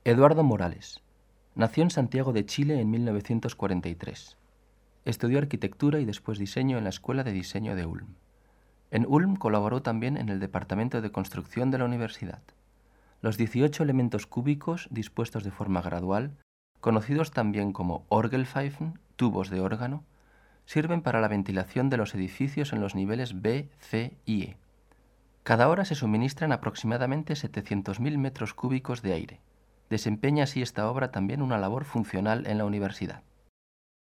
Eduardo Morales. Nació en Santiago de Chile en 1943. Estudió arquitectura y después diseño en la Escuela de Diseño de Ulm. En Ulm colaboró también en el Departamento de Construcción de la universidad. Los 18 elementos cúbicos dispuestos de forma gradual, conocidos también como Orgelpfeifen, tubos de órgano, sirven para la ventilación de los edificios en los niveles B, C y E. Cada hora se suministran aproximadamente 700.000 metros cúbicos de aire. Desempeña así esta obra también una labor funcional en la universidad.